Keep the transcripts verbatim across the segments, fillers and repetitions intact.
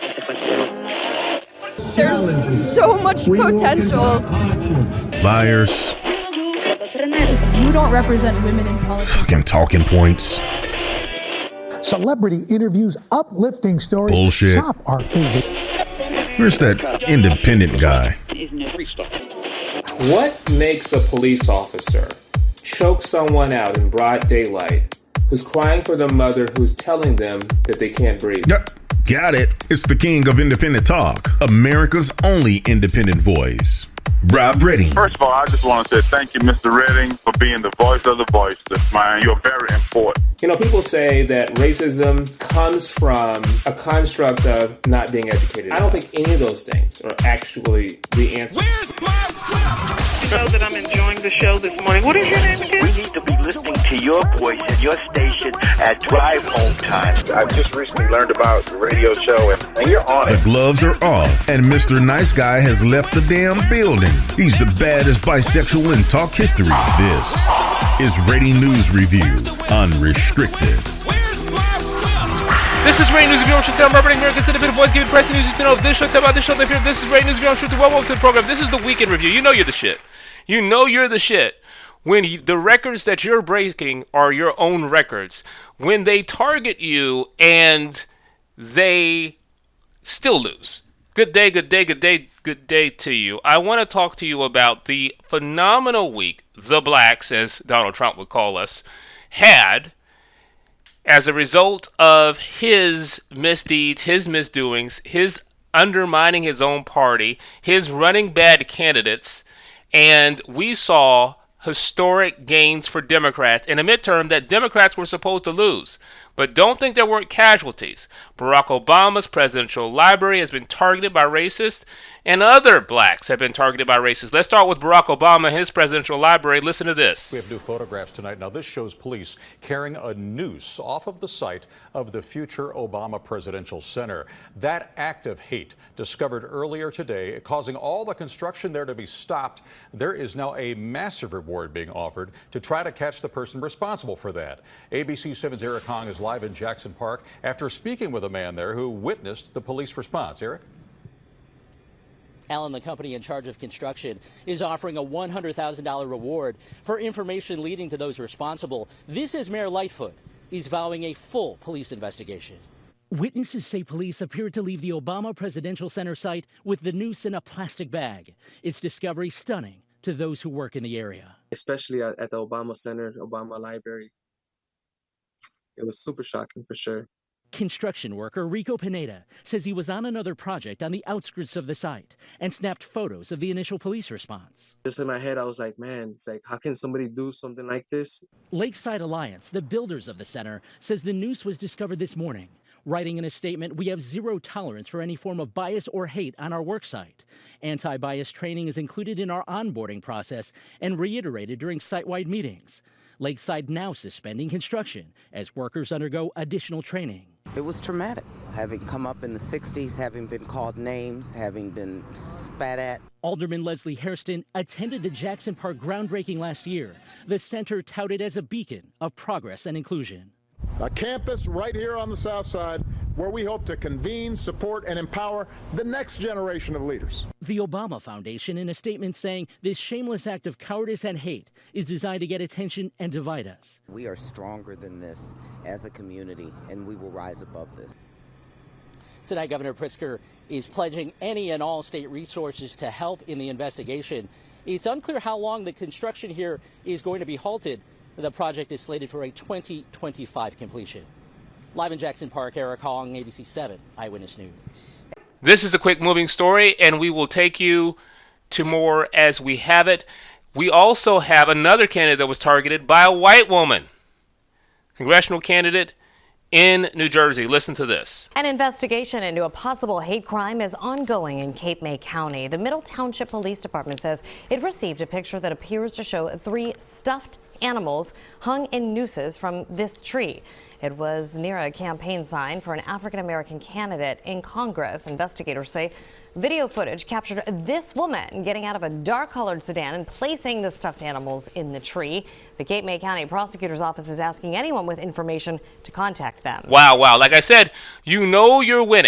There's so much potential. Liars. You don't represent women in politics. Fucking talking points. Celebrity interviews, uplifting stories. Bullshit. Shop our favorite. Where's that independent guy? What makes a police officer choke someone out in broad daylight who's crying for their mother who's telling them that they can't breathe? Yep. Got it. It's the king of independent talk. America's only independent voice. Rob Redding. First of all, I just want to say thank you, Mister Redding, for being the voice of the voiceless, man. You're very important. You know, people say that racism comes from a construct of not being educated. I don't think any of those things are actually the answer. Where's my son? You know that I'm enjoying the show this morning. What is your name again? We need to be listening to your voice and your station at drive home time. I just recently learned about the radio show, and, and you're on it. The gloves are off, and Mister Nice Guy has left the damn building. He's the baddest bisexual in talk history. This is Rating News Review, Unrestricted. This is Rating News Review. I'm Shut Down, Rob Redding, America's independent voice, giving press news you to know. This show, tell about this show, that here. This is Rating News Review. I'm Shut Down. Welcome to the program. This is the weekend review. You know you're the shit. You know you're the shit. When you, the records that you're breaking are your own records. When they target you and they still lose. Good day, good day, good day, good day to you. I want to talk to you about the phenomenal week the blacks, as Donald Trump would call us, had as a result of his misdeeds, his misdoings, his undermining his own party, his running bad candidates, and we saw historic gains for Democrats in a midterm that Democrats were supposed to lose. But don't think there weren't casualties. Barack Obama's presidential library has been targeted by racists, and other blacks have been targeted by racists. Let's start with Barack Obama and his presidential library. Listen to this. We have new photographs tonight. Now, this shows police carrying a noose off of the site of the future Obama Presidential Center. That act of hate discovered earlier today, causing all the construction there to be stopped. There is now a massive reward being offered to try to catch the person responsible for that. A B C seven's Eric Hong is live in Jackson Park after speaking with a man there who witnessed the police response. Eric? Alan, the company in charge of construction, is offering a one hundred thousand dollars reward for information leading to those responsible. This is Mayor Lightfoot. He's vowing a full police investigation. Witnesses say police appeared to leave the Obama Presidential Center site with the noose in a plastic bag. Its discovery stunning to those who work in the area. Especially at, at the Obama Center, Obama Library. It was super shocking for sure. Construction worker Rico Pineda says he was on another project on the outskirts of the site and snapped photos of the initial police response. Just in my head, I was like, man, it's like, how can somebody do something like this? Lakeside Alliance, the builders of the center, says the noose was discovered this morning. Writing in a statement, we have zero tolerance for any form of bias or hate on our worksite. Anti-bias training is included in our onboarding process and reiterated during site-wide meetings. Lakeside now suspending construction as workers undergo additional training. It was traumatic, having come up in the sixties, having been called names, having been spat at. Alderman Leslie Hairston attended the Jackson Park groundbreaking last year. The center touted as a beacon of progress and inclusion. A campus right here on the south side where we hope to convene, support, and empower the next generation of leaders. The Obama Foundation in a statement saying this shameless act of cowardice and hate is designed to get attention and divide us. We are stronger than this as a community, and we will rise above this. Tonight, Governor Pritzker is pledging any and all state resources to help in the investigation. It's unclear how long the construction here is going to be halted. The project is slated for a twenty twenty-five completion. Live in Jackson Park, Eric Hong, A B C seven Eyewitness News. This is a quick moving story, and we will take you to more as we have it. We also have another candidate that was targeted by a white woman. Congressional candidate in New Jersey. Listen to this. An investigation into a possible hate crime is ongoing in Cape May County. The Middle Township Police Department says it received a picture that appears to show three stuffed animals hung in nooses from this tree. It was near a campaign sign for an African-American candidate in Congress. Investigators say video footage captured this woman getting out of a dark-colored sedan and placing the stuffed animals in the tree. The Cape May County Prosecutor's Office is asking anyone with information to contact them. Wow, wow. Like I said, you know you're winning.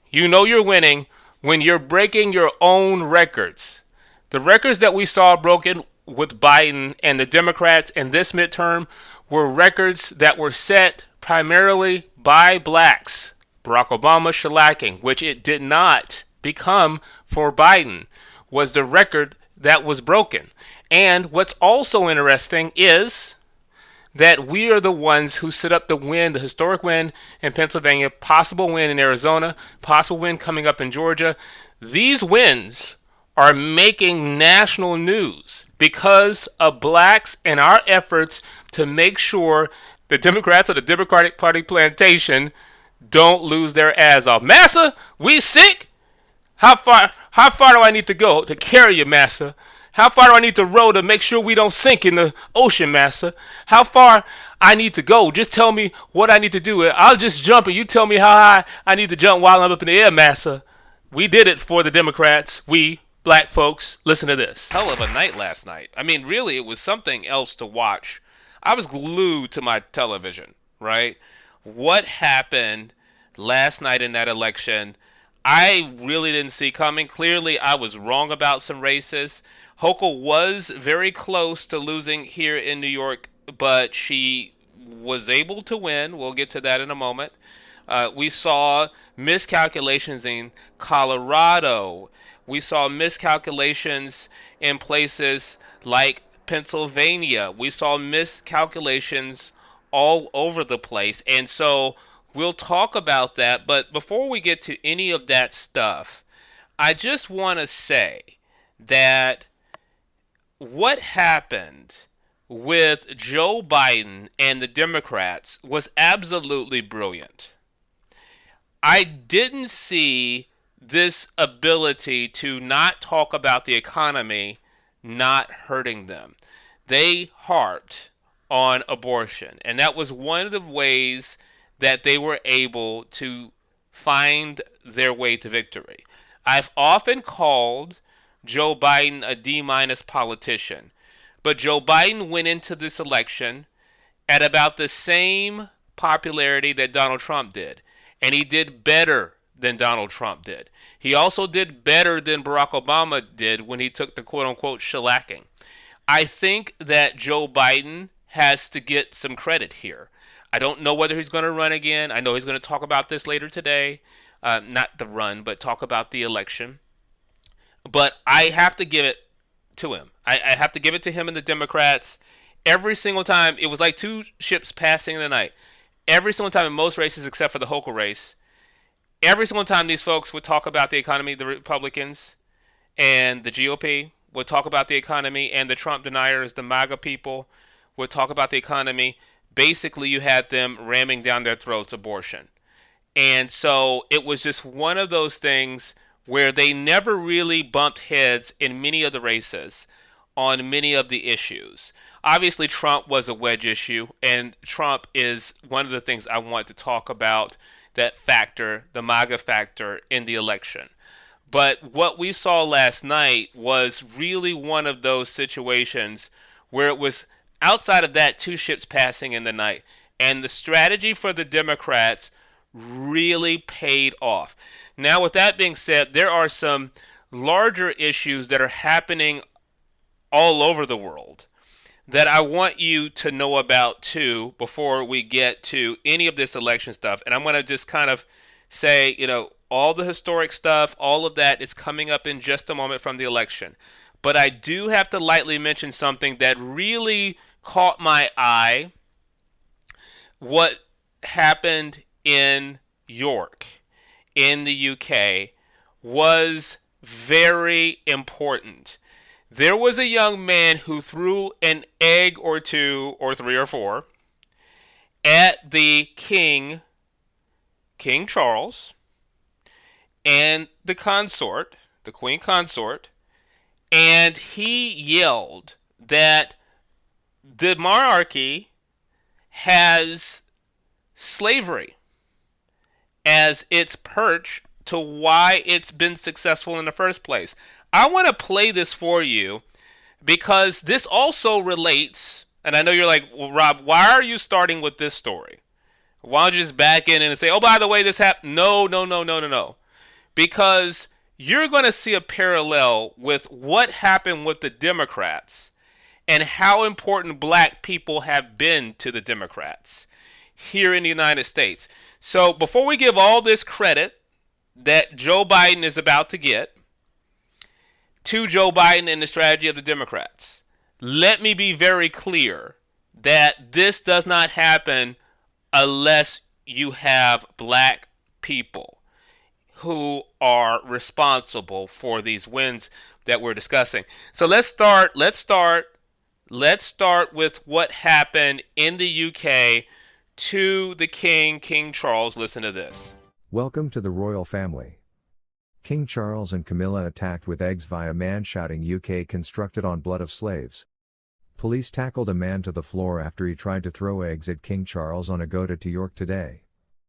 You know you're winning when you're breaking your own records. The records that we saw broken with Biden and the Democrats in this midterm were records that were set primarily by blacks. Barack Obama shellacking, which it did not become for Biden, was the record that was broken. And what's also interesting is that we are the ones who set up the win, the historic win in Pennsylvania, possible win in Arizona, possible win coming up in Georgia. These wins are making national news because of blacks and our efforts to make sure the Democrats of the Democratic Party plantation don't lose their ass off. Massa, we sick? How far how far do I need to go to carry you, Massa? How far do I need to row to make sure we don't sink in the ocean, Massa? How far I need to go? Just tell me what I need to do. I'll just jump and you tell me how high I need to jump while I'm up in the air, Massa. We did it for the Democrats. We, black folks, listen to this. Hell of a night last night. I mean, really, it was something else to watch. I was glued to my television, right? What happened last night in that election, I really didn't see coming. Clearly, I was wrong about some races. Hochul was very close to losing here in New York, but she was able to win. We'll get to that in a moment. Uh, we saw miscalculations in Colorado. We saw miscalculations in places like Pennsylvania. We saw miscalculations all over the place. And so we'll talk about that. But before we get to any of that stuff, I just want to say that what happened with Joe Biden and the Democrats was absolutely brilliant. I didn't see this ability to not talk about the economy not hurting them. They harped on abortion, and that was one of the ways that they were able to find their way to victory. I've often called Joe Biden a D-minus politician, but Joe Biden went into this election at about the same popularity that Donald Trump did, and he did better than Donald Trump did. He also did better than Barack Obama did when he took the quote-unquote shellacking. I think that Joe Biden has to get some credit here. I don't know whether he's going to run again. I know he's going to talk about this later today. Uh, not the run, but talk about the election. But I have to give it to him. I, I have to give it to him and the Democrats. Every single time, it was like two ships passing in the night. Every single time in most races except for the Hochul race, every single time these folks would talk about the economy, the Republicans and the G O P would talk about the economy, and the Trump deniers, the MAGA people, would talk about the economy. Basically, you had them ramming down their throats abortion. And so it was just one of those things where they never really bumped heads in many of the races on many of the issues. Obviously, Trump was a wedge issue, and Trump is one of the things I want to talk about, that factor, the MAGA factor in the election. But what we saw last night was really one of those situations where it was outside of that, two ships passing in the night. And the strategy for the Democrats really paid off. Now, with that being said, there are some larger issues that are happening all over the world that I want you to know about too before we get to any of this election stuff. And I'm going to just kind of say, you know, all the historic stuff, all of that is coming up in just a moment from the election. But I do have to lightly mention something that really caught my eye. What happened in York, in the U K, was very important. There was a young man who threw an egg or two or three or four at the king, King Charles, and the consort, the queen consort, and he yelled that the monarchy has slavery as its perch to why it's been successful in the first place. I want to play this for you because this also relates, and I know you're like, well, Rob, why are you starting with this story? Why don't you just back in and say, oh, by the way, this happened? No, no, no, no, no, no. because you're going to see a parallel with what happened with the Democrats and how important black people have been to the Democrats here in the United States. So before we give all this credit that Joe Biden is about to get to Joe Biden and the strategy of the Democrats, let me be very clear that this does not happen unless you have black people who are responsible for these wins that we're discussing. So let's start, let's start, let's start with what happened in the U K to the King, King Charles. Listen to this. Welcome to the royal family. King Charles and Camilla attacked with eggs via man shouting U K constructed on blood of slaves. Police tackled a man to the floor after he tried to throw eggs at King Charles on a Go to York today.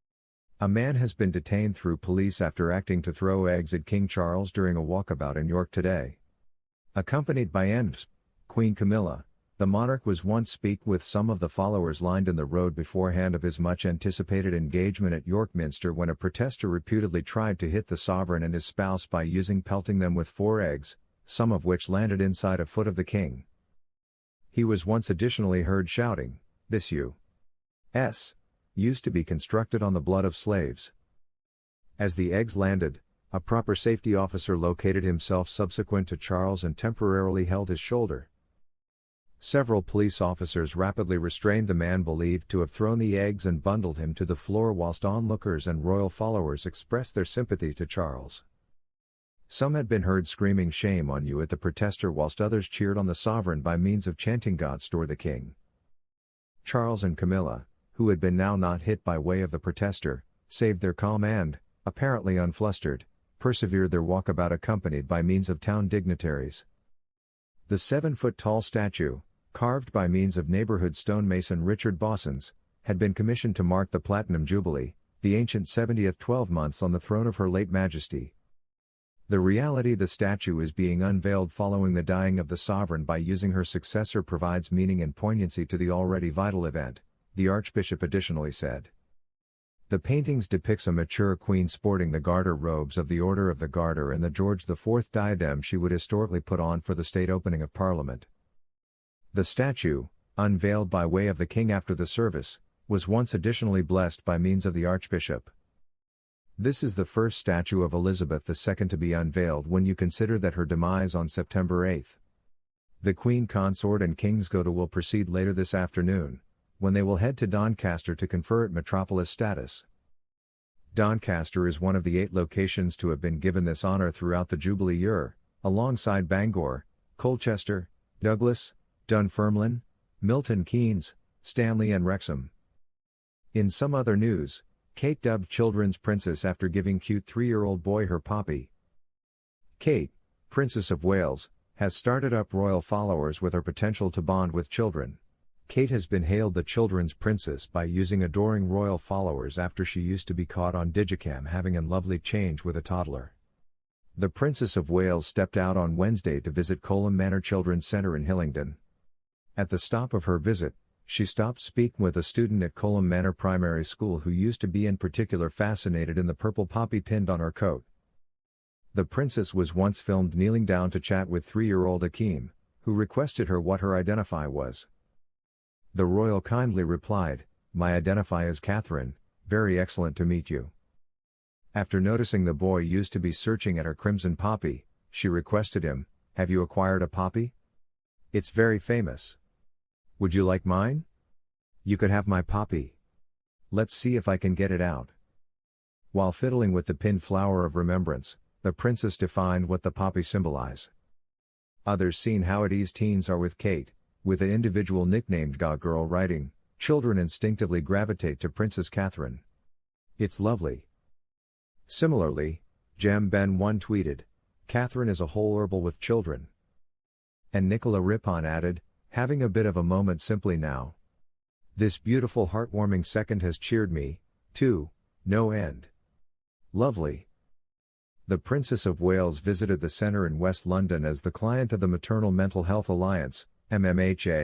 A man has been detained through police after acting to throw eggs at King Charles during a walkabout in York today. Accompanied by N Queen Camilla, the monarch was once speak with some of the followers lined in the road beforehand of his much-anticipated engagement at York Minster when a protester reputedly tried to hit the sovereign and his spouse by using pelting them with four eggs, some of which landed inside a foot of the king. He was once additionally heard shouting, "This U S used to be constructed on the blood of slaves." As the eggs landed, a proper safety officer located himself subsequent to Charles and temporarily held his shoulder. Several police officers rapidly restrained the man believed to have thrown the eggs and bundled him to the floor whilst onlookers and royal followers expressed their sympathy to Charles. Some had been heard screaming "Shame on you" at the protester whilst others cheered on the sovereign by means of chanting "God store the king." Charles and Camilla, who had been now not hit by way of the protester, saved their calm and, apparently unflustered, persevered their walkabout accompanied by means of town dignitaries. The seven-foot-tall statue, carved by means of neighborhood stonemason Richard Bossons, had been commissioned to mark the Platinum Jubilee, the ancient seventieth twelve months on the throne of Her late Majesty. The reality the statue is being unveiled following the dying of the sovereign by using her successor provides meaning and poignancy to the already vital event, the Archbishop additionally said. The paintings depicts a mature queen sporting the garter robes of the Order of the Garter and the George the Fourth diadem she would historically put on for the state opening of Parliament. The statue, unveiled by way of the king after the service, was once additionally blessed by means of the Archbishop. This is the first statue of Elizabeth the Second to be unveiled when you consider that her demise on September eighth. The Queen Consort and King's Go to will proceed later this afternoon, when they will head to Doncaster to confer it metropolis status. Doncaster is one of the eight locations to have been given this honor throughout the Jubilee year, alongside Bangor, Colchester, Douglas, Dunfermline, Milton Keynes, Stanley and Wrexham. In some other news, Kate dubbed children's princess after giving cute three-year-old boy her poppy. Kate, Princess of Wales, has started up royal followers with her potential to bond with children. Kate has been hailed the children's princess by using adoring royal followers after she used to be caught on Digicam having a lovely change with a toddler. The Princess of Wales stepped out on Wednesday to visit Colham Manor Children's Centre in Hillingdon. At the stop of her visit, she stopped speaking with a student at Colham Manor Primary School who used to be in particular fascinated in the purple poppy pinned on her coat. The princess was once filmed kneeling down to chat with three-year-old Akeem, who requested her what her identify was. The royal kindly replied, "My identify is Catherine, very excellent to meet you." After noticing the boy used to be searching at her crimson poppy, she requested him, "Have you acquired a poppy? It's very famous. Would you like mine? You could have my poppy. Let's see if I can get it out." While fiddling with the pinned flower of remembrance, the princess defined what the poppy symbolize. Others seen how at ease teens are with Kate, with the individual nicknamed Ga Girl writing, "Children instinctively gravitate to Princess Catherine. It's lovely." Similarly, Jem Ben one tweeted, "Catherine is a whole herbal with children." And Nicola Rippon added, "Having a bit of a moment simply now. This beautiful heartwarming second has cheered me, too, no end. Lovely." The Princess of Wales visited the centre in West London as the client of the Maternal Mental Health Alliance, M M H A,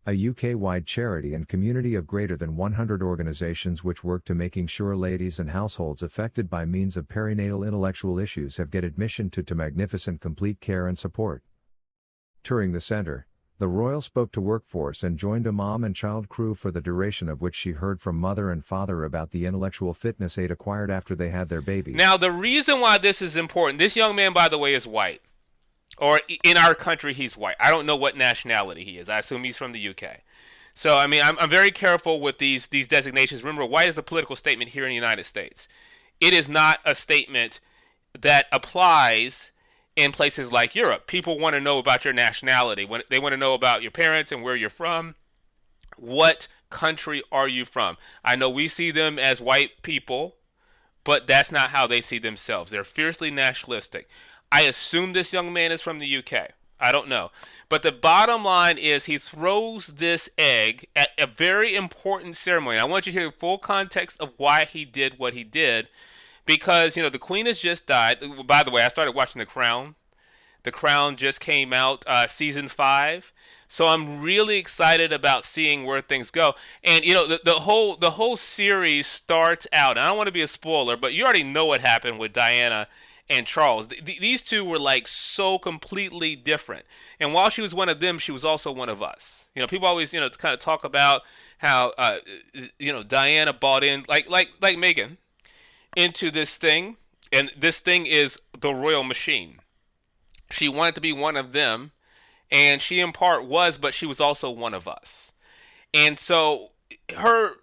a U K-wide charity and community of greater than one hundred organizations which work to making sure ladies and households affected by means of perinatal intellectual issues have get admission to, to magnificent complete care and support. Touring the center, the royal spoke to workforce and joined a mom and child crew for the duration of which she heard from mother and father about the intellectual fitness aid acquired after they had their baby. Now, the reason why this is important, this young man, by the way, is white. Or in our country, he's white. I don't know what nationality he is. I assume he's from the U K. So, I mean, I'm, I'm very careful with these, these designations. Remember, white is a political statement here in the United States. It is not a statement that applies in places like Europe. People want to know about your nationality. When they want to know about your parents and where you're from. What country are you from? I know we see them as white people, but that's not how they see themselves. They're fiercely nationalistic. I assume this young man is from the U K. I don't know. But the bottom line is he throws this egg at a very important ceremony. I want you to hear the full context of why he did what he did. Because, you know, the Queen has just died. By the way, I started watching The Crown. The Crown just came out, uh, season five. So I'm really excited about seeing where things go. And, you know, the, the whole the whole series starts out, and I don't want to be a spoiler, but you already know what happened with Diana and Charles. Th- these two were like so completely different. And while she was one of them, she was also one of us. You know, people always, you know, kind of talk about how, uh, you know, Diana bought in, like like like Meghan, into this thing, and this thing is the royal machine. She wanted to be one of them, and she in part was, but she was also one of us. And so her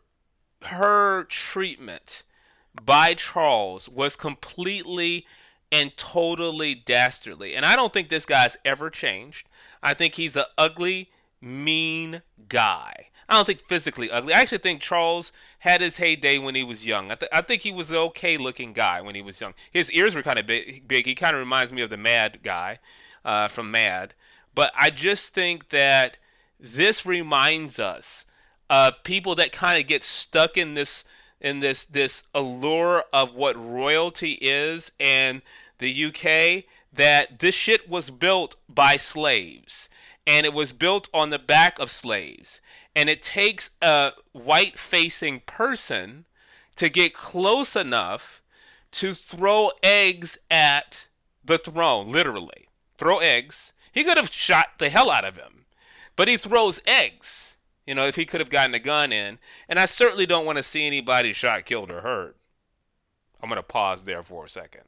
her treatment by Charles was completely and totally dastardly. And I don't think this guy's ever changed. I think he's an ugly, mean guy. I don't think physically ugly. I actually think Charles had his heyday when he was young. I, th- I think he was an okay-looking guy when he was young. His ears were kind of big, big. He kind of reminds me of the Mad guy uh, from Mad. But I just think that this reminds us of people that kind of get stuck in this in this this allure of what royalty is and the U K, that this shit was built by slaves. And it was built on the back of slaves. And it takes a white-facing person to get close enough to throw eggs at the throne, literally. Throw eggs. He could have shot the hell out of him. But he throws eggs, you know, if he could have gotten a gun in. And I certainly don't want to see anybody shot, killed, or hurt. I'm going to pause there for a second.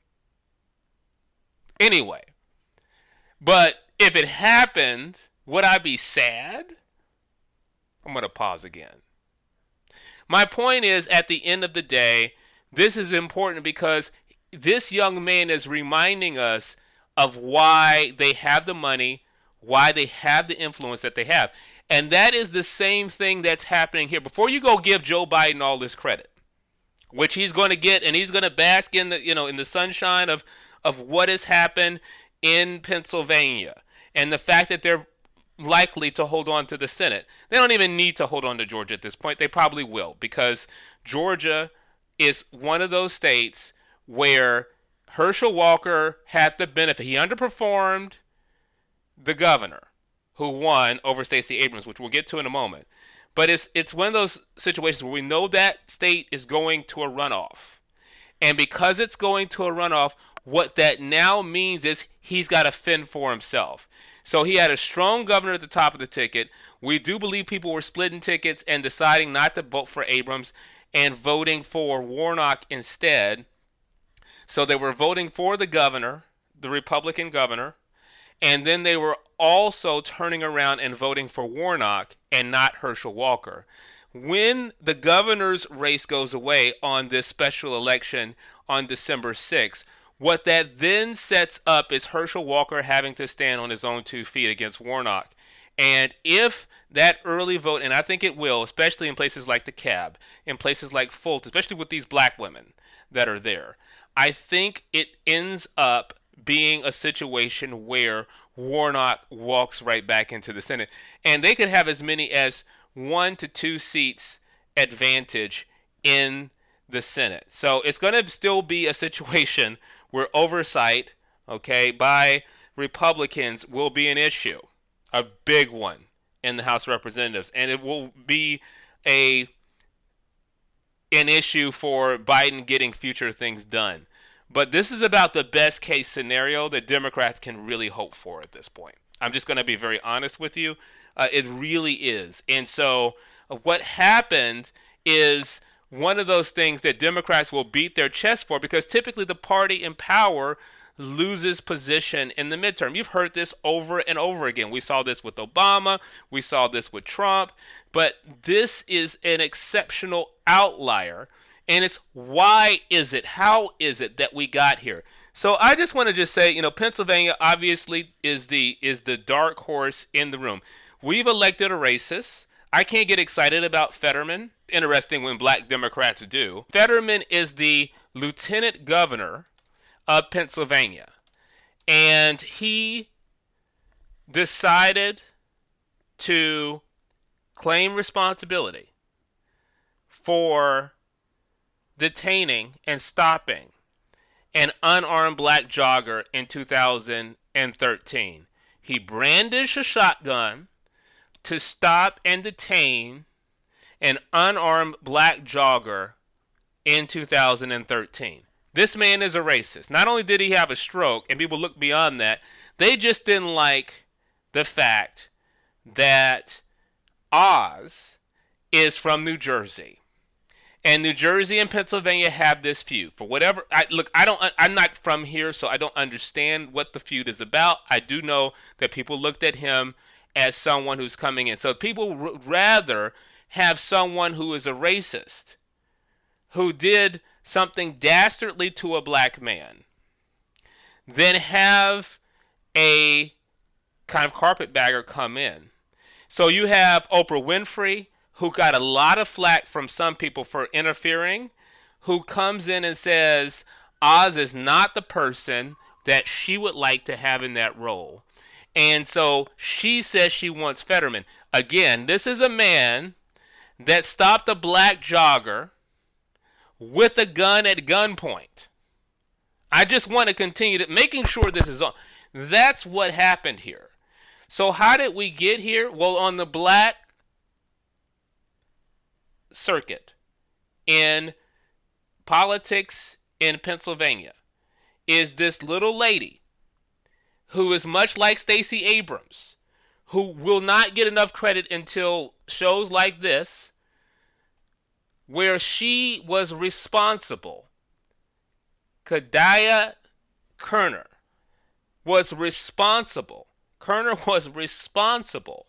Anyway. But if it happened, would I be sad? I'm going to pause again. My point is, at the end of the day, this is important because this young man is reminding us of why they have the money, why they have the influence that they have. And that is the same thing that's happening here. Before you go give Joe Biden all this credit, which he's going to get, and he's going to bask in the, you know, in the sunshine of, of what has happened in Pennsylvania and the fact that they're likely to hold on to the Senate. They don't even need to hold on to Georgia at this point. They probably will, because Georgia is one of those states where Herschel Walker had the benefit. He underperformed the governor who won over Stacey Abrams, which we'll get to in a moment. But it's it's one of those situations where we know that state is going to a runoff. And because it's going to a runoff, what that now means is he's got to fend for himself. So he had a strong governor at the top of the ticket. We do believe people were splitting tickets and deciding not to vote for Abrams and voting for Warnock instead. So they were voting for the governor, the Republican governor, and then they were also turning around and voting for Warnock and not Herschel Walker. When the governor's race goes away on this special election on December sixth, what that then sets up is Herschel Walker having to stand on his own two feet against Warnock. And if that early vote, and I think it will, especially in places like DeKalb, in places like Fulton, especially with these black women that are there, I think it ends up being a situation where Warnock walks right back into the Senate. And they could have as many as one to two seats advantage in the Senate. So it's going to still be a situation where oversight, okay, by Republicans will be an issue, a big one. in the House of Representatives, and it will be a an issue for Biden getting future things done. But this is about the best case scenario that Democrats can really hope for at this point. I'm just going to be very honest with you. Uh, it really is. And so uh, what happened is one of those things that Democrats will beat their chest for, because typically the party in power loses position in the midterm. You've heard this over and over again. We saw this with Obama. We saw this with Trump. But this is an exceptional outlier. And it's why is it? How is it that we got here? So I just want to just say, you know, Pennsylvania obviously is the is the dark horse in the room. We've elected a racist. I can't get excited about Fetterman. Interesting when black Democrats do. Fetterman is the lieutenant governor of Pennsylvania. And he decided to claim responsibility for detaining and stopping an unarmed black jogger in two thousand thirteen. He brandished a shotgun to stop and detain an unarmed black jogger in two thousand thirteen. This man is a racist. Not only did he have a stroke, and people look beyond that, they just didn't like the fact that Oz is from New Jersey. And New Jersey and Pennsylvania have this feud. For whatever, I, look, I don't, I'm not from here, so I don't understand what the feud is about. I do know that people looked at him as someone who's coming in. So people would rather have someone who is a racist, who did something dastardly to a black man, than have a kind of carpetbagger come in. So you have Oprah Winfrey, who got a lot of flack from some people for interfering, who comes in and says Oz is not the person that she would like to have in that role. And so she says she wants Fetterman. Again, this is a man that stopped a black jogger with a gun at gunpoint. I just want to continue to making sure this is on. That's what happened here. So how did we get here? Well, on the black circuit in politics in Pennsylvania is this little lady who is much like Stacey Abrams, who will not get enough credit until shows like this, where she was responsible. Kadaya Kerner was responsible. Kerner was responsible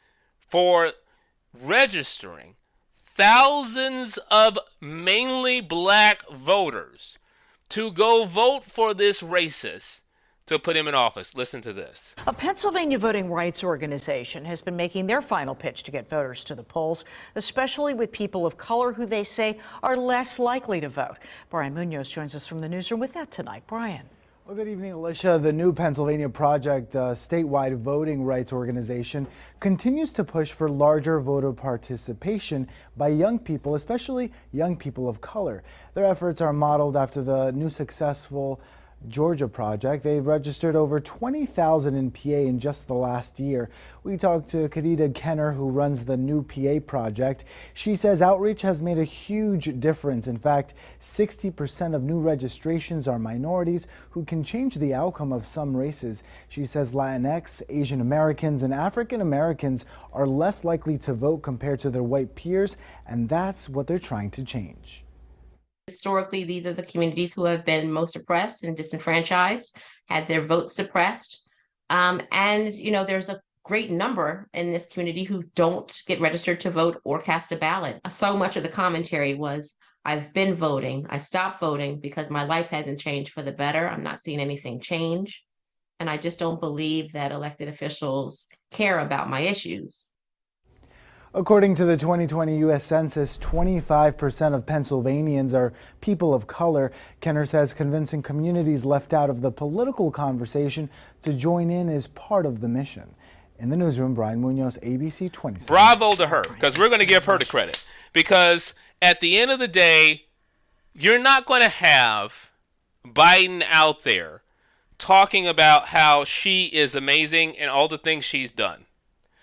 for registering thousands of mainly black voters to go vote for this racist to put him in office. Listen to this. A Pennsylvania voting rights organization has been making their final pitch to get voters to the polls, especially with people of color who they say are less likely to vote. Brian Munoz joins us from the newsroom with that tonight. Brian. Well, good evening, Alicia. The New Pennsylvania Project, a statewide voting rights organization, continues to push for larger voter participation by young people, especially young people of color. Their efforts are modeled after the new successful Georgia Project. They've registered over twenty thousand in P A in just the last year. We talked to Kadida Kenner, who runs the New P A Project. She says outreach has made a huge difference. In fact, sixty percent of new registrations are minorities who can change the outcome of some races. She says Latinx, Asian Americans, and African Americans are less likely to vote compared to their white peers, and that's what they're trying to change. Historically, these are the communities who have been most oppressed and disenfranchised, had their votes suppressed. Um, and, you know, there's a great number in this community who don't get registered to vote or cast a ballot. So much of the commentary was, I've been voting, I stopped voting because my life hasn't changed for the better. I'm not seeing anything change. And I just don't believe that elected officials care about my issues. According to the twenty twenty U S Census, twenty-five percent of Pennsylvanians are people of color. Kenner says convincing communities left out of the political conversation to join in is part of the mission. In the newsroom, Brian Munoz, A B C twenty-seven. Bravo to her, because we're going to give her the credit. Because at the end of the day, you're not going to have Biden out there talking about how she is amazing and all the things she's done.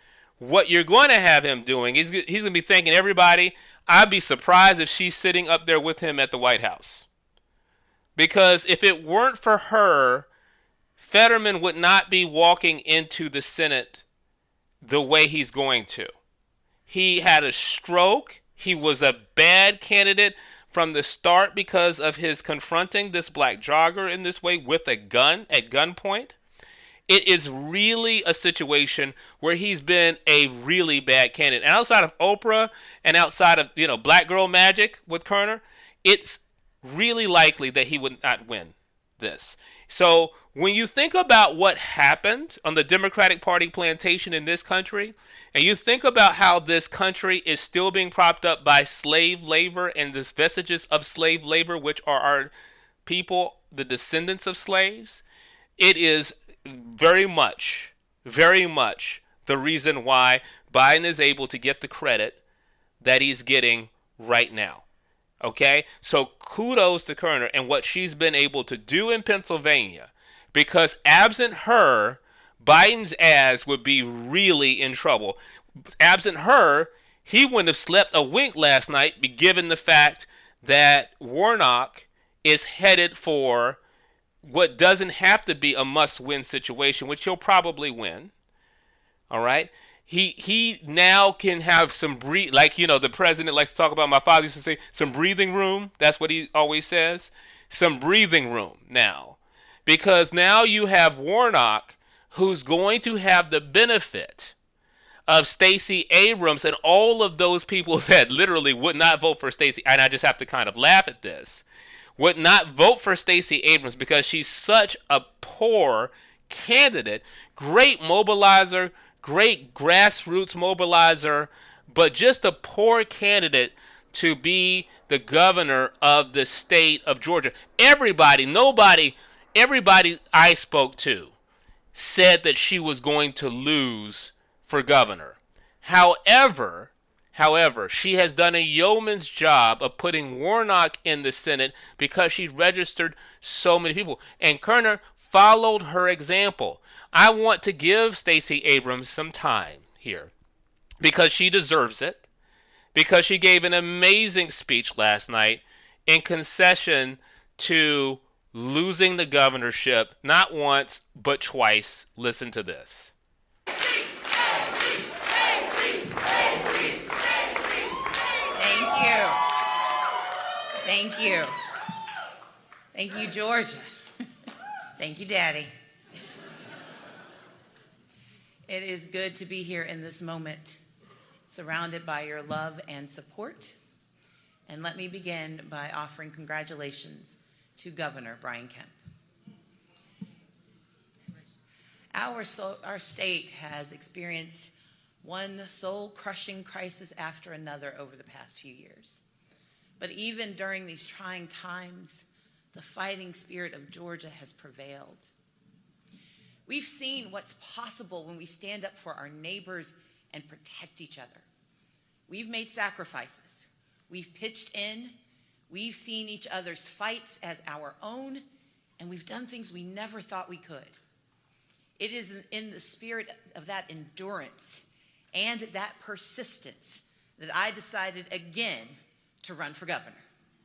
what you're going to have him doing, he's, he's going to be thanking everybody. I'd be surprised if she's sitting up there with him at the White House. Because if it weren't for her, Fetterman would not be walking into the Senate the way he's going to. He had a stroke. He was a bad candidate from the start because of his confronting this black jogger in this way with a gun at gunpoint. It is really a situation where he's been a really bad candidate. And outside of Oprah and outside of, you know, Black Girl Magic with Kerner, it's really likely that he would not win this. So when you think about what happened on the Democratic Party plantation in this country, and you think about how this country is still being propped up by slave labor and the vestiges of slave labor, which are our people, the descendants of slaves, it is very much, very much the reason why Biden is able to get the credit that he's getting right now. Okay? So kudos to Kerner and what she's been able to do in Pennsylvania, because absent her, Biden's ass would be really in trouble. Absent her, he wouldn't have slept a wink last night, given the fact that Warnock is headed for what doesn't have to be a must-win situation, which he'll probably win. All right? He he now can have some breathe, like, you know, the president likes to talk about, my father used to say, some breathing room. That's what he always says. Some breathing room now. Because now you have Warnock, who's going to have the benefit of Stacey Abrams and all of those people that literally would not vote for Stacey, and I just have to kind of laugh at this, would not vote for Stacey Abrams because she's such a poor candidate, great mobilizer, great grassroots mobilizer, but just a poor candidate to be the governor of the state of Georgia. Everybody, nobody, everybody I spoke to said that she was going to lose for governor. However, however, she has done a yeoman's job of putting Warnock in the Senate because she registered so many people. And Kerner followed her example. I want to give Stacey Abrams some time here because she deserves it, because she gave an amazing speech last night in concession to losing the governorship, not once, but twice. Listen to this. Thank you. Thank you. Thank you, Georgia. Thank you, Daddy. It is good to be here in this moment, surrounded by your love and support. And let me begin by offering congratulations to Governor Brian Kemp. Our, so, our state has experienced one soul-crushing crisis after another over the past few years. But even during these trying times, the fighting spirit of Georgia has prevailed. We've seen what's possible when we stand up for our neighbors and protect each other. We've made sacrifices. We've pitched in. We've seen each other's fights as our own, and we've done things we never thought we could. It is in the spirit of that endurance and that persistence that I decided again to run for governor.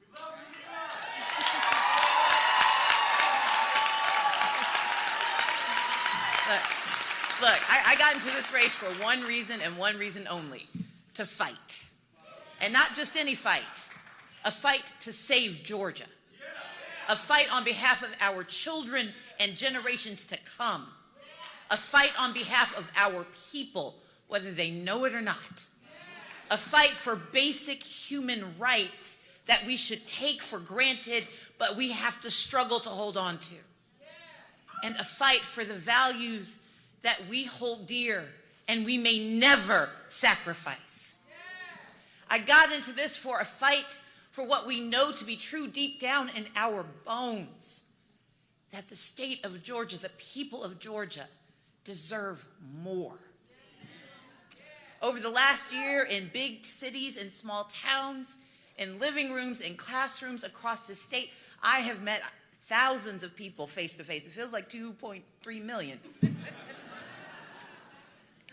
Look, look I, I got into this race for one reason and one reason only, to fight. And not just any fight, a fight to save Georgia, a fight on behalf of our children and generations to come, a fight on behalf of our people, whether they know it or not, a fight for basic human rights that we should take for granted, but we have to struggle to hold on to. And a fight for the values that we hold dear and we may never sacrifice. I got into this for a fight for what we know to be true deep down in our bones, that the state of Georgia, the people of Georgia, deserve more. Over the last year, in big cities and small towns, in living rooms, in classrooms across the state, I have met thousands of people face to face. It feels like two point three million.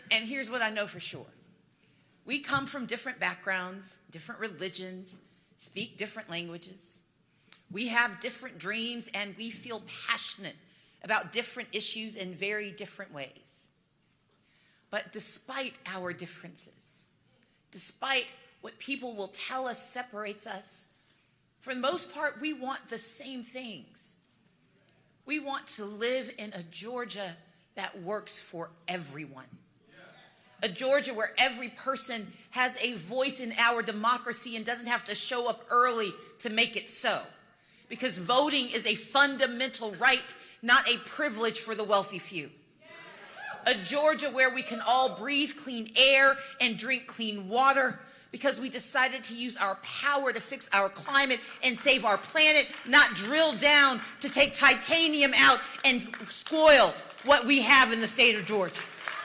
And here's what I know for sure. We come from different backgrounds, different religions, speak different languages. We have different dreams, and we feel passionate about different issues in very different ways. But despite our differences, despite what people will tell us separates us, for the most part, we want the same things. We want to live in a Georgia that works for everyone. A Georgia where every person has a voice in our democracy and doesn't have to show up early to make it so. Because voting is a fundamental right, not a privilege for the wealthy few. A Georgia where we can all breathe clean air and drink clean water because we decided to use our power to fix our climate and save our planet, not drill down to take titanium out and spoil what we have in the state of Georgia.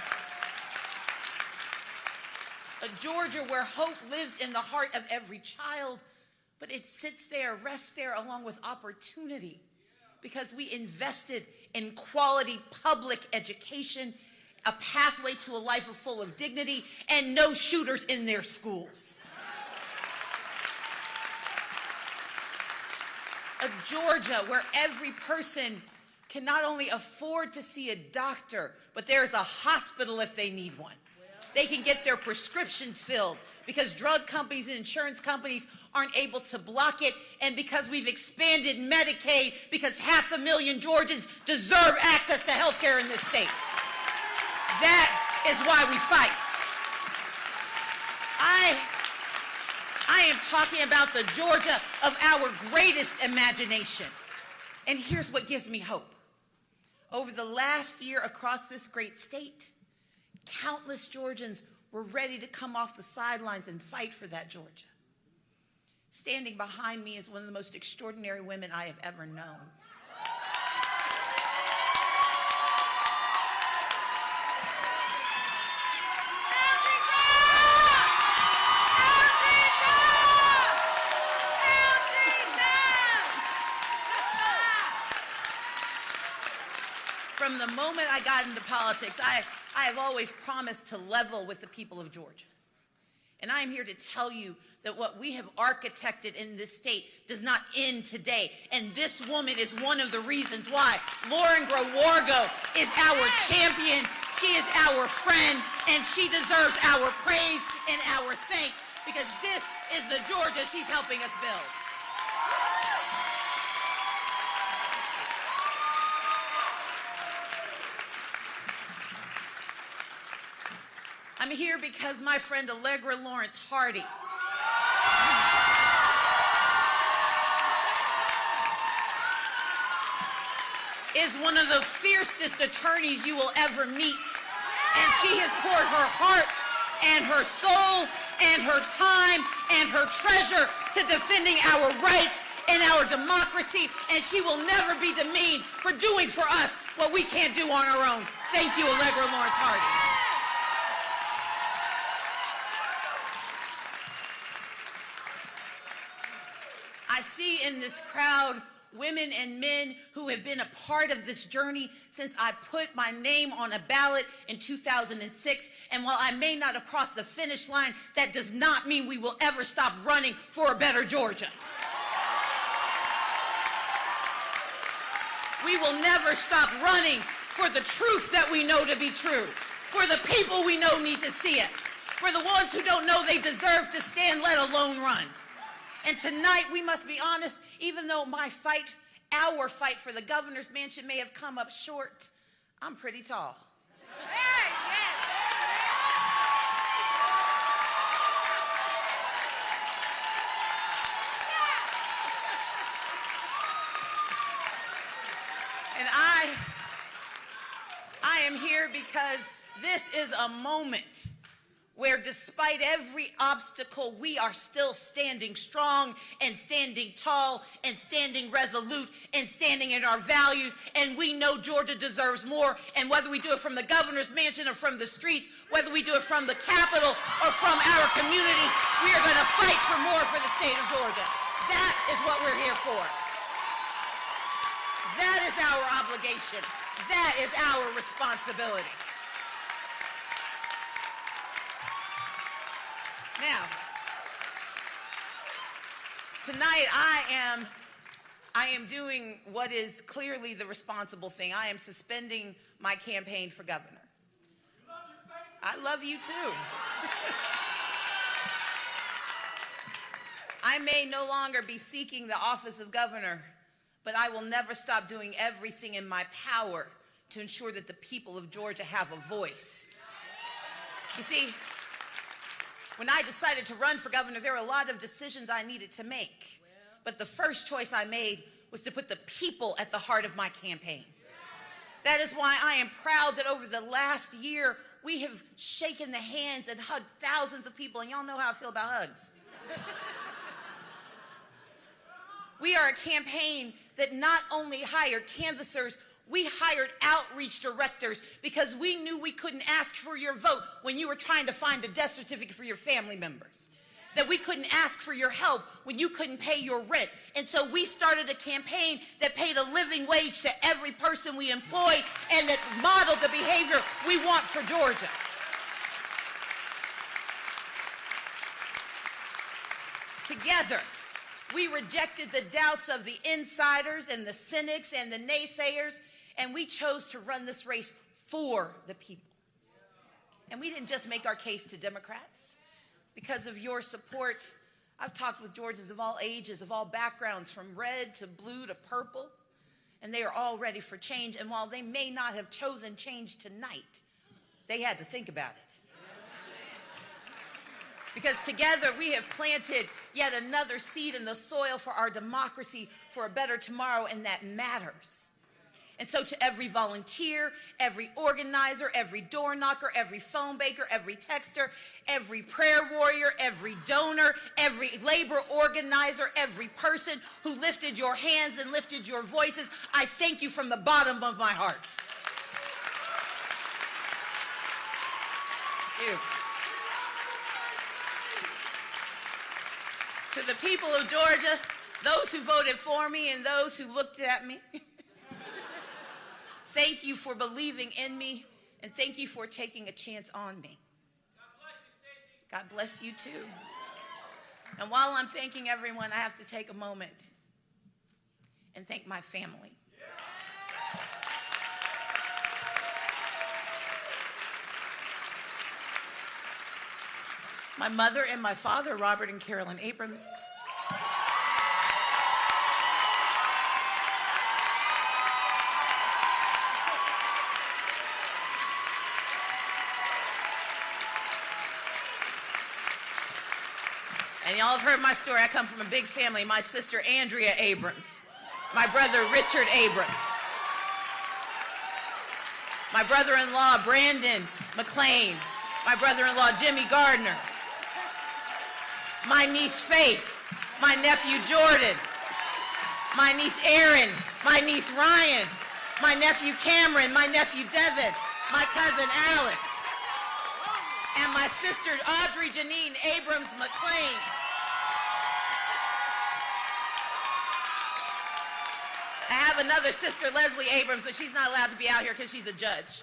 A Georgia where hope lives in the heart of every child, but it sits there, rests there along with opportunity because we invested in quality public education, a pathway to a life full of dignity, and no shooters in their schools. A Georgia where every person can not only afford to see a doctor, but there's a hospital if they need one. They can get their prescriptions filled because drug companies and insurance companies aren't able to block it, and because we've expanded Medicaid because half a million Georgians deserve access to health care in this state. That is why we fight. I, I am talking about the Georgia of our greatest imagination. And here's what gives me hope. Over the last year across this great state, countless Georgians were ready to come off the sidelines and fight for that Georgia. Standing behind me is one of the most extraordinary women I have ever known. From the moment I got into politics, I, I have always promised to level with the people of Georgia. And I am here to tell you that what we have architected in this state does not end today. And this woman is one of the reasons why. Lauren Growargo is our champion. She is our friend, and she deserves our praise and our thanks because this is the Georgia she's helping us build. I'm here because my friend Allegra Lawrence Hardy is one of the fiercest attorneys you will ever meet. And she has poured her heart and her soul and her time and her treasure to defending our rights and our democracy, and she will never be demeaned for doing for us what we can't do on our own. Thank you, Allegra Lawrence Hardy. I see in this crowd women and men who have been a part of this journey since I put my name on a ballot in two thousand six. And while I may not have crossed the finish line, that does not mean we will ever stop running for a better Georgia. We will never stop running for the truth that we know to be true, for the people we know need to see us, for the ones who don't know they deserve to stand, let alone run. And tonight, we must be honest, even though my fight, our fight for the governor's mansion may have come up short, I'm pretty tall. Hey, yes. And I, I am here because this is a moment where despite every obstacle, we are still standing strong and standing tall and standing resolute and standing in our values. And we know Georgia deserves more. And whether we do it from the governor's mansion or from the streets, whether we do it from the Capitol or from our communities, we are going to fight for more for the state of Georgia. That is what we're here for. That is our obligation. That is our responsibility. Now, tonight I am, I am doing what is clearly the responsible thing. I am suspending my campaign for governor. I love you too. I may no longer be seeking the office of governor, but I will never stop doing everything in my power to ensure that the people of Georgia have a voice. You see, when I decided to run for governor, there were a lot of decisions I needed to make. But the first choice I made was to put the people at the heart of my campaign. That is why I am proud that over the last year, we have shaken the hands and hugged thousands of people, and y'all know how I feel about hugs. We are a campaign that not only hired canvassers, we hired outreach directors because we knew we couldn't ask for your vote when you were trying to find a death certificate for your family members. That we couldn't ask for your help when you couldn't pay your rent. And so we started a campaign that paid a living wage to every person we employed and that modeled the behavior we want for Georgia. Together, we rejected the doubts of the insiders and the cynics and the naysayers, and we chose to run this race for the people. And we didn't just make our case to Democrats. Because of your support, I've talked with Georgians of all ages, of all backgrounds, from red to blue to purple, and they are all ready for change. And while they may not have chosen change tonight, they had to think about it. Because together we have planted yet another seed in the soil for our democracy, for a better tomorrow, and that matters. And so to every volunteer, every organizer, every door knocker, every phone baker, every texter, every prayer warrior, every donor, every labor organizer, every person who lifted your hands and lifted your voices, I thank you from the bottom of my heart. Thank you. To the people of Georgia, those who voted for me and those who looked at me, thank you for believing in me, and thank you for taking a chance on me. God bless you too. And while I'm thanking everyone, I have to take a moment and thank my family. My mother and my father, Robert and Carolyn Abrams. And y'all have heard my story. I come from a big family. My sister, Andrea Abrams. My brother, Richard Abrams. My brother-in-law, Brandon McLean. My brother-in-law, Jimmy Gardner. My niece, Faith. My nephew, Jordan. My niece, Erin. My niece, Ryan. My nephew, Cameron. My nephew, Devin. My cousin, Alex. And my sister, Audrey Janine Abrams McLean. I have another sister, Leslie Abrams, but she's not allowed to be out here because she's a judge.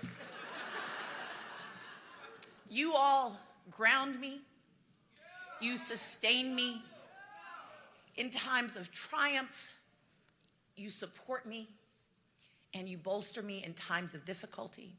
You all ground me. You sustain me. In times of triumph, you support me, and you bolster me in times of difficulty.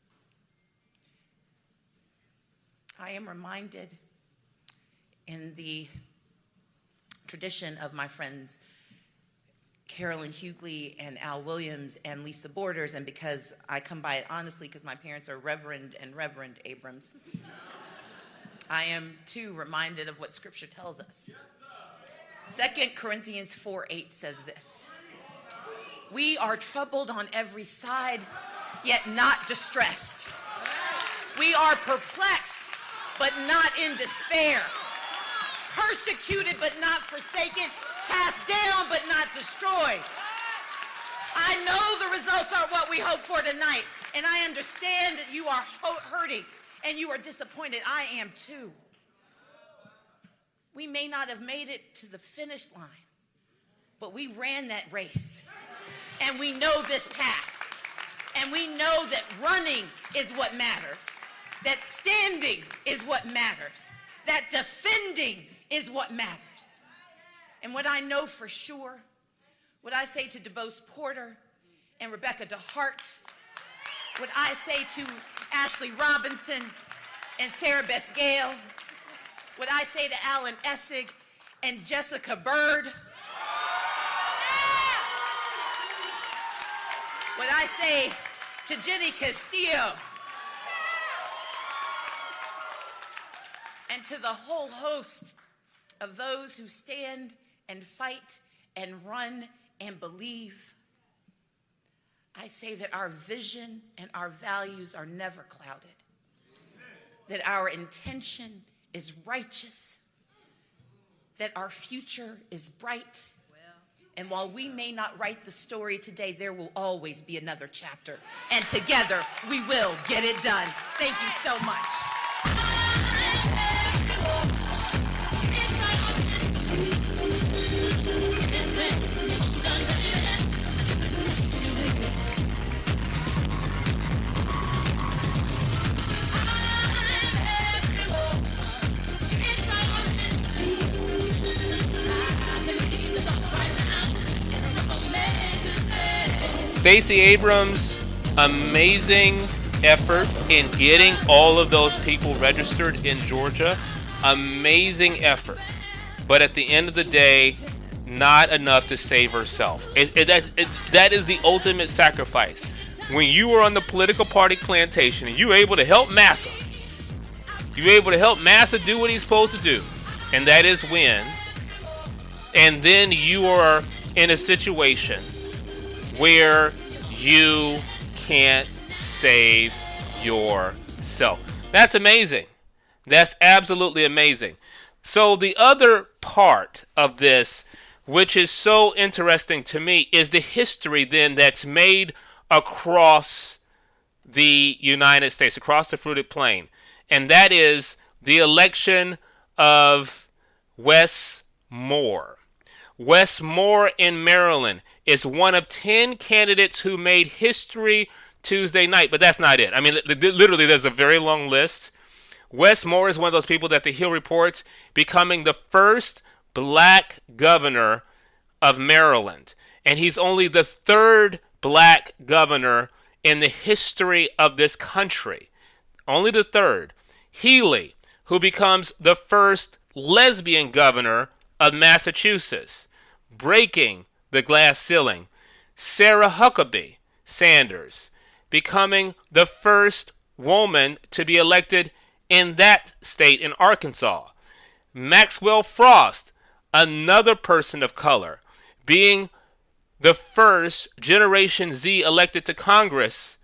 I am reminded in the tradition of my friends Carolyn Hughley and Al Williams and Lisa Borders, and because I come by it honestly because my parents are Reverend and Reverend Abrams, I am too reminded of what Scripture tells us. Second Corinthians four eight says this: we are troubled on every side, yet not distressed. We are perplexed, but not in despair. Persecuted, but not forsaken. Cast down, but not destroyed. I know the results are what we hope for tonight, and I understand that you are hurting and you are disappointed. I am too. We may not have made it to the finish line, but we ran that race, and we know this path, and we know that running is what matters, that standing is what matters, that defending is what matters. And what I know for sure, what I say to DeBose Porter and Rebecca DeHart, what I say to Ashley Robinson and Sarah Beth Gale, what I say to Alan Essig and Jessica Bird, what I say to Jenny Castillo, and to the whole host of those who stand and fight and run and believe, I say that our vision and our values are never clouded, that our intention is righteous, that our future is bright. And while we may not write the story today, there will always be another chapter. And together, we will get it done. Thank you so much. Stacey Abrams, amazing effort in getting all of those people registered in Georgia. Amazing effort. But at the end of the day, not enough to save herself. It, it, that, it, that is the ultimate sacrifice. When you were on the political party plantation and you were able to help Massa, you were able to help Massa do what he's supposed to do, and that is win, and then you are in a situation where you can't save yourself. That's amazing. That's absolutely amazing. So the other part of this, which is so interesting to me, is the history then that's made across the United States, across the fruited plain. And that is the election of Wes Moore. Wes Moore in Maryland is one of ten candidates who made history Tuesday night, but that's not it. I mean, literally, there's a very long list. Wes Moore is one of those people that the Hill reports becoming the first black governor of Maryland, and he's only the third black governor in the history of this country. Only the third. Healy, who becomes the first lesbian governor of Massachusetts, breaking the glass ceiling. Sarah Huckabee Sanders becoming the first woman to be elected in that state in Arkansas. Maxwell Frost, another person of color, being the first Generation Z elected to Congress.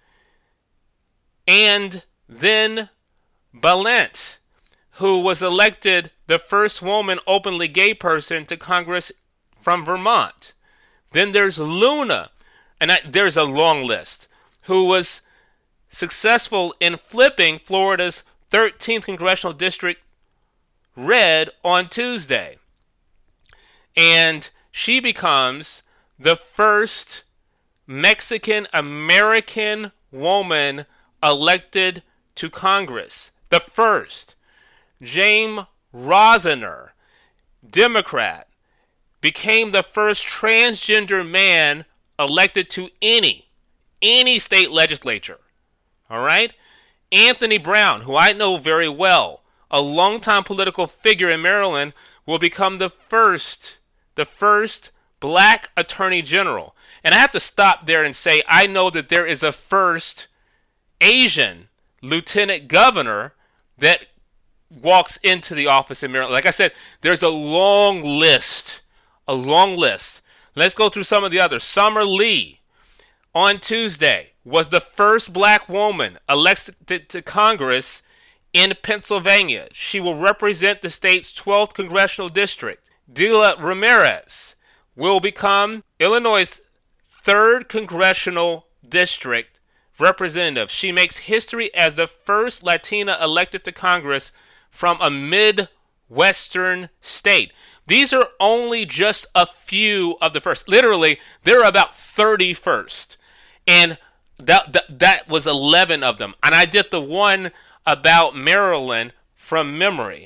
And then Balint, who was elected the first woman openly gay person to Congress from Vermont. Then there's Luna, and I, there's a long list, who was successful in flipping Florida's thirteenth congressional district red on Tuesday. And she becomes the first Mexican-American woman elected to Congress. The first. James Rosner, Democrat, became the first transgender man elected to any, any state legislature. All right? Anthony Brown, who I know very well, a longtime political figure in Maryland, will become the first, the first black attorney general. And I have to stop there and say, I know that there is a first Asian lieutenant governor that walks into the office in Maryland. Like I said, there's a long list, a long list. Let's go through some of the others. Summer Lee, on Tuesday, was the first black woman elected to Congress in Pennsylvania. She will represent the state's twelfth congressional district. Dela Ramirez will become Illinois' third congressional district representative. She makes history as the first Latina elected to Congress from a Midwestern state. These are only just a few of the first. Literally, there are about thirty first. And that, that, that was eleven of them. And I did the one about Maryland from memory.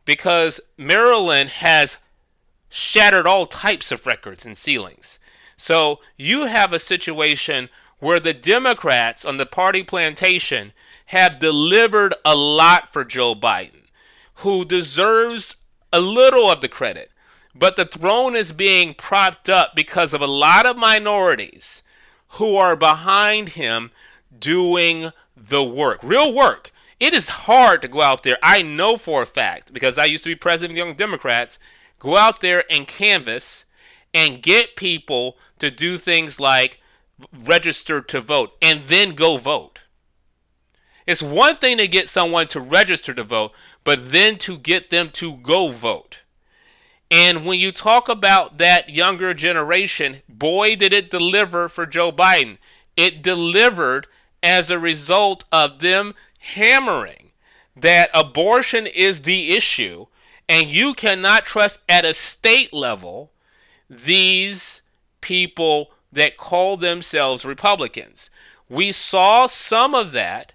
because Maryland has shattered all types of records and ceilings. So you have a situation where the Democrats on the party plantation have delivered a lot for Joe Biden, who deserves a little of the credit. But the throne is being propped up because of a lot of minorities who are behind him doing the work, real work. It is hard to go out there. I know for a fact, because I used to be president of the Young Democrats, go out there and canvass and get people to do things like register to vote and then go vote. It's one thing to get someone to register to vote, but then to get them to go vote. And when you talk about that younger generation, boy, did it deliver for Joe Biden. It delivered as a result of them hammering that abortion is the issue, and you cannot trust at a state level these people that call themselves Republicans. We saw some of that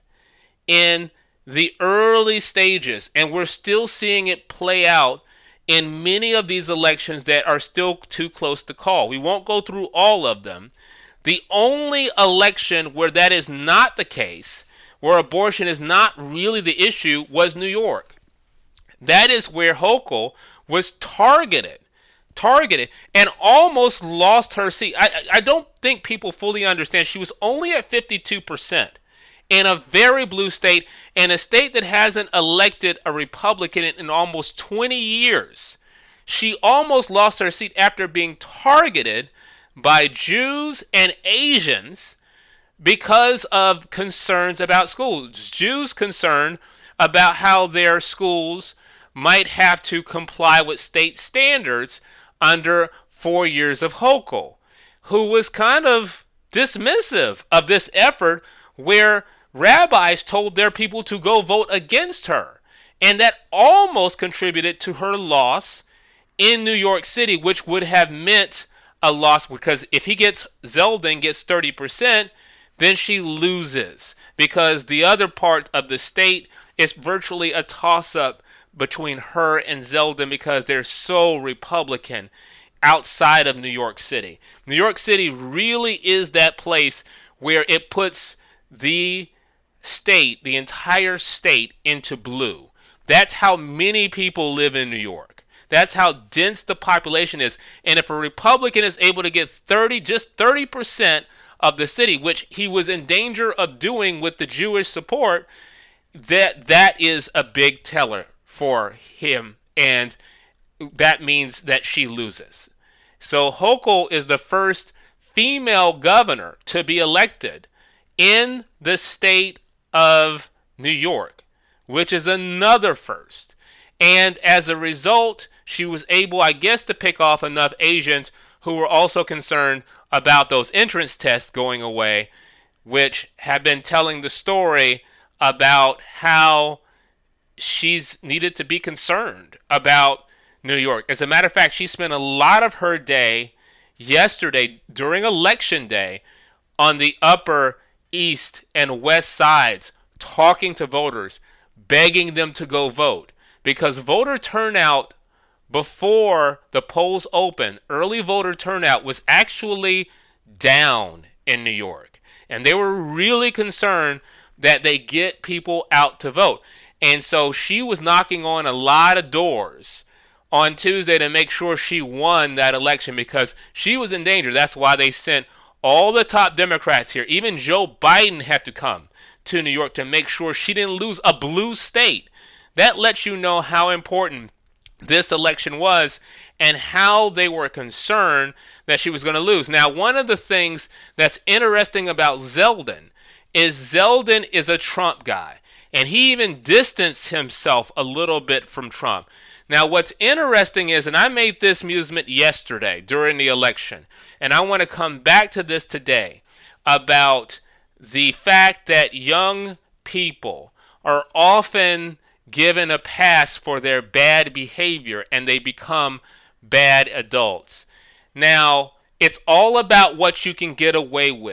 in the early stages, and we're still seeing it play out in many of these elections that are still too close to call. We won't go through all of them. The only election where that is not the case, where abortion is not really the issue, was New York. That is where Hochul was targeted, targeted, and almost lost her seat. I, I don't think people fully understand. She was only at fifty-two percent in a very blue state, in a state that hasn't elected a Republican in, in almost twenty years. She almost lost her seat after being targeted by Jews and Asians because of concerns about schools. Jews concerned about how their schools might have to comply with state standards under four years of Hochul, who was kind of dismissive of this effort where rabbis told their people to go vote against her. And that almost contributed to her loss in New York City, which would have meant a loss, because if he gets, Zeldin gets thirty percent, then she loses, because the other part of the state is virtually a toss-up between her and Zeldin because they're so Republican outside of New York City. New York City really is that place where it puts the state, the entire state, into blue. That's how many people live in New York. That's how dense the population is. And if a Republican is able to get thirty, just thirty percent of the city, which he was in danger of doing with the Jewish support, that that is a big teller for him, and that means that she loses. So Hochul is the first female governor to be elected in the state of New York, which is another first. And as a result, she was able, I guess, to pick off enough Asians who were also concerned about those entrance tests going away, which have been telling the story about how she's needed to be concerned about New York. As a matter of fact, she spent a lot of her day yesterday during election day on the Upper East and West sides talking to voters, begging them to go vote, because voter turnout before the polls opened, early voter turnout was actually down in New York, and they were really concerned that they get people out to vote. And so she was knocking on a lot of doors on Tuesday to make sure she won that election, because she was in danger. That's why they sent all the top Democrats here. Even Joe Biden had to come to New York to make sure she didn't lose a blue state. That lets you know how important this election was and how they were concerned that she was going to lose. Now, one of the things that's interesting about Zeldin is Zeldin is a Trump guy, and he even distanced himself a little bit from Trump. Now, what's interesting is, and I made this musement yesterday during the election, and I want to come back to this today, about the fact that young people are often given a pass for their bad behavior and they become bad adults. Now, it's all about what you can get away with.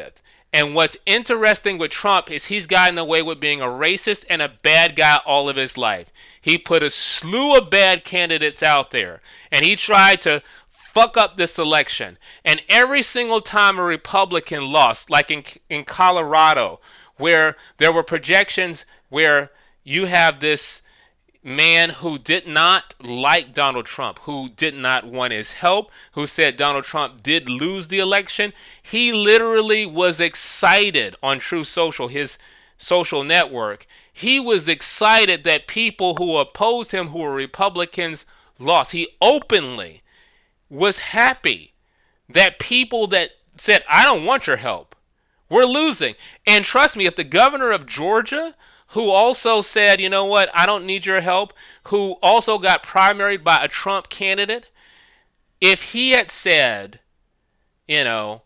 And what's interesting with Trump is he's gotten away with being a racist and a bad guy all of his life. He put a slew of bad candidates out there, and he tried to fuck up this election. And every single time a Republican lost, like in in Colorado, where there were projections where you have this man who did not like Donald Trump, who did not want his help, who said Donald Trump did lose the election. He literally was excited on Truth Social, his social network. He was excited that people who opposed him, who were Republicans, lost. He openly was happy that people that said, I don't want your help, we're losing. And trust me, if the governor of Georgia, who also said, you know what, I don't need your help, who also got primaried by a Trump candidate, if he had said, you know,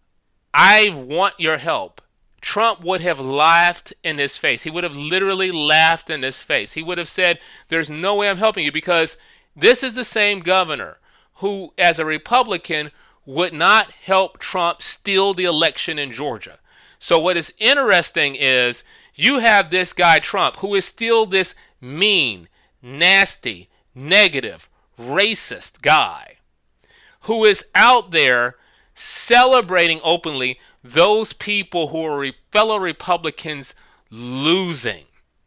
I want your help, Trump would have laughed in his face. He would have literally laughed in his face. He would have said, there's no way I'm helping you, because this is the same governor who, as a Republican, would not help Trump steal the election in Georgia. So what is interesting is you have this guy Trump, who is still this mean, nasty, negative, racist guy, who is out there celebrating openly those people who are fellow Republicans losing.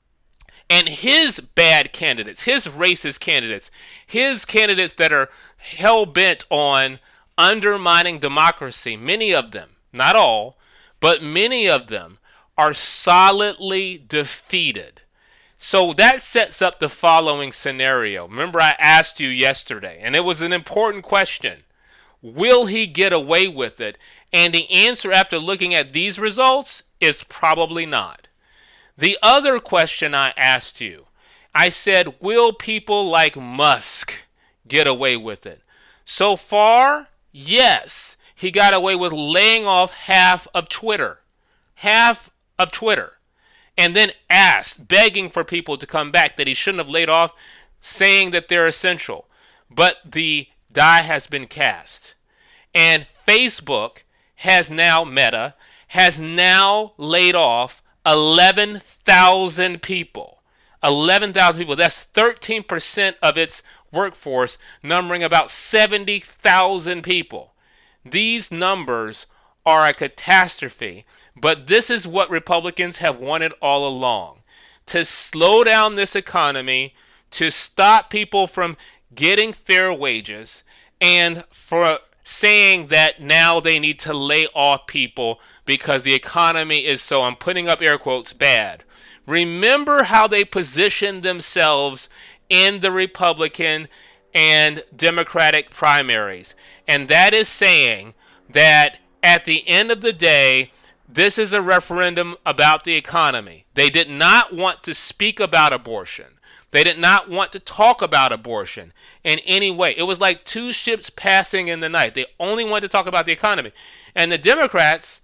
And his bad candidates, his racist candidates, his candidates that are hell-bent on undermining democracy, many of them, not all, but many of them, are solidly defeated. So that sets up the following scenario. Remember, I asked you yesterday, and it was an important question. Will he get away with it? And the answer, after looking at these results, is probably not. The other question I asked you, I said, will people like Musk get away with it? So far, yes. He got away with laying off half of Twitter. Half of Twitter, and then asked, begging for people to come back that he shouldn't have laid off, saying that they're essential. But the die has been cast. And Facebook has now, Meta, has now laid off eleven thousand people. eleven thousand people. That's thirteen percent of its workforce, numbering about seventy thousand people. These numbers are a catastrophe. But this is what Republicans have wanted all along, to slow down this economy, to stop people from getting fair wages, and for saying that now they need to lay off people because the economy is so, I'm putting up air quotes, bad. Remember how they positioned themselves in the Republican and Democratic primaries. And that is saying that at the end of the day, this is a referendum about the economy. They did not want to speak about abortion. They did not want to talk about abortion in any way. It was like two ships passing in the night. They only wanted to talk about the economy. And the Democrats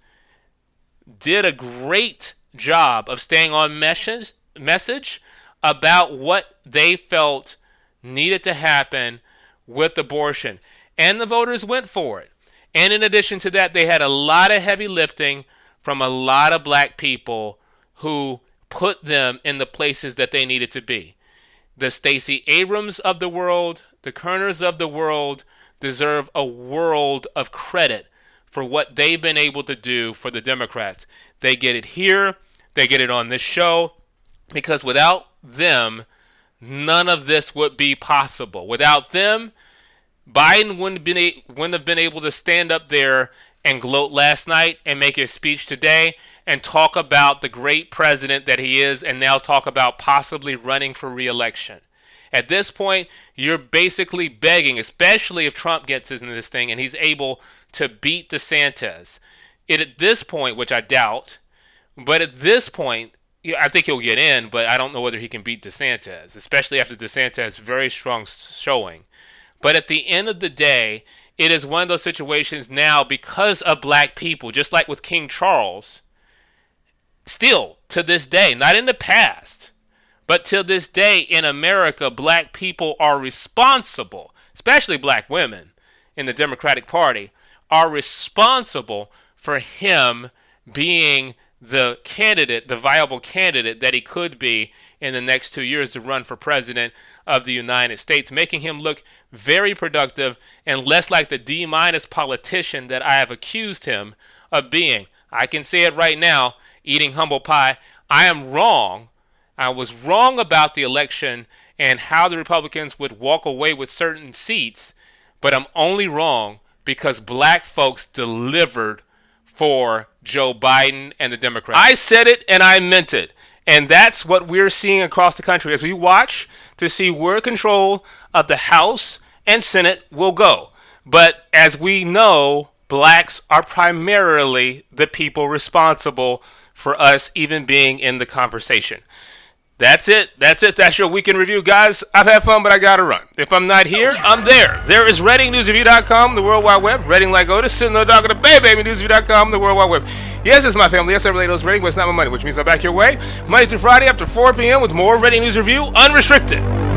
did a great job of staying on message, message about what they felt needed to happen with abortion. And the voters went for it. And in addition to that, they had a lot of heavy lifting from a lot of black people who put them in the places that they needed to be. The Stacey Abrams of the world, the Kerners of the world deserve a world of credit for what they've been able to do for the Democrats. They get it here, they get it on this show, because without them, none of this would be possible. Without them, Biden wouldn't have been, a- wouldn't have been able to stand up there and gloat last night and make his speech today and talk about the great president that he is, and now talk about possibly running for re-election. At this point, you're basically begging, especially if Trump gets into this thing and he's able to beat DeSantis. It, at this point, which I doubt, but at this point, I think he'll get in, but I don't know whether he can beat DeSantis, especially after DeSantis' very strong showing. But at the end of the day, it is one of those situations now, because of black people, just like with King Charles, still to this day, not in the past, but till this day in America, black people are responsible, especially black women in the Democratic Party, are responsible for him being the candidate, the viable candidate that he could be in the next two years to run for president of the United States, making him look very productive and less like the D-minus politician that I have accused him of being. I can say it right now, eating humble pie. I am wrong. I was wrong about the election and how the Republicans would walk away with certain seats, but I'm only wrong because black folks delivered for Joe Biden and the Democrats. I said it and I meant it. And that's what we're seeing across the country as we watch to see where control of the House and Senate will go. But as we know, blacks are primarily the people responsible for us even being in the conversation. That's it. That's it. That's your weekend review, guys. I've had fun, but I gotta run. If I'm not here, I'm there. There is Reading News Review dot com, the World Wide Web. Reading like Otis, sitting there talking to Baby Baby News Review dot com, the World Wide Web. Yes, it's my family. Yes, I relate those Reading, but it's not my money, which means I'm back your way Monday through Friday after four p.m. with more Reading News Review Unrestricted.